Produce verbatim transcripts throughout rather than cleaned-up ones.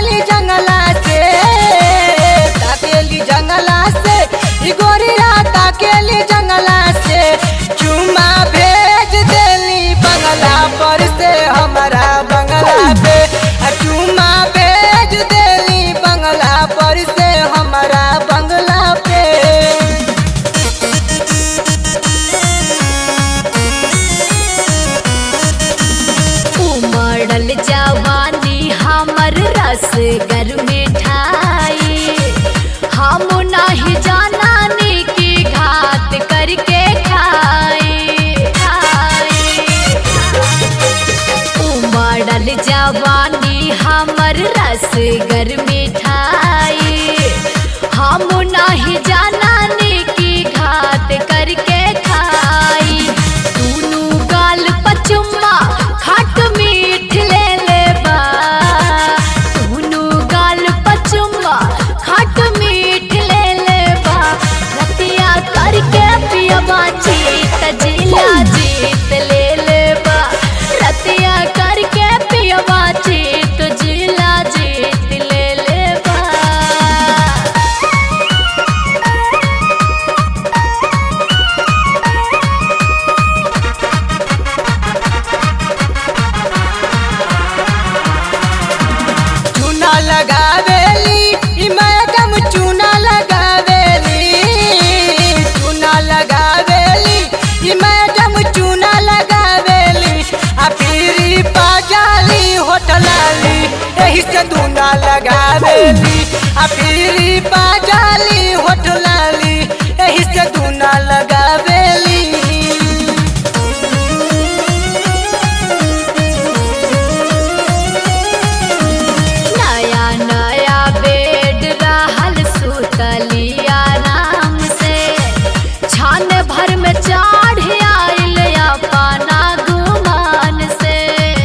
ताकेली जंगला से ताकेली जंगला से गोरिया ताकेली जंगला से चुमा भेज देली बंगला पर से हमारा बंगला पे चुमा भेज देली बंगला पर से हमारा बंगला पे। उमड़ल जवानी हमर रस गर मिठाई हम नहीं जाना की घात करके खाई खाई। उमड़ल जवानी हमर रस गर मिठाई हम नहीं जाना की घात करके खाई। दूनू गाल पचुम्मा खट मीठ ले लेबा दूनू गाल पचुम्मा खट मीठ ले लेबा रतिया करके पियबा जीत जिला जीत ले लेबा रतिया करके पियबा जीत जिला जीत ले लेबा। चूना लगावेली मैडम चूना लगावेली चूना लगावेली मैडम चूना लगावेली आ फिर पाजाली होटलाली यही से दूना लगावेली आ फिर पाजाली होटलाली यही से दूना लगावेली। नया नया बेड रहल सुतलिया आराम से छान भर में चढ़ आइल अपना गुमान से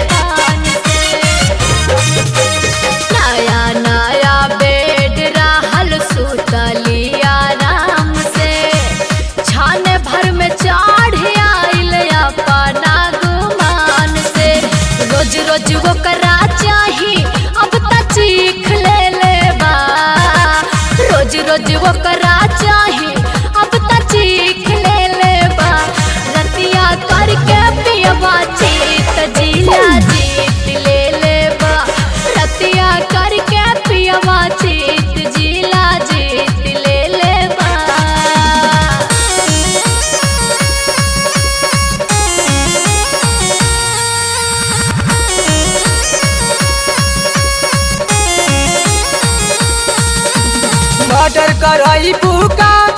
नया नया बेड रहल सुतलिया आराम से छान भर में चढ़ आइल अपना गुमान से रोज रोज वो करा चाही अब त चीख ले लेबा रोज रोज वो करा चाही अब त चीख ले लेबा रतिया करके पियबा जीत जिला जीत ले लेबा रतिया करके पियबा जीत जिला जीत ले लेबा। मर्डर करई बुका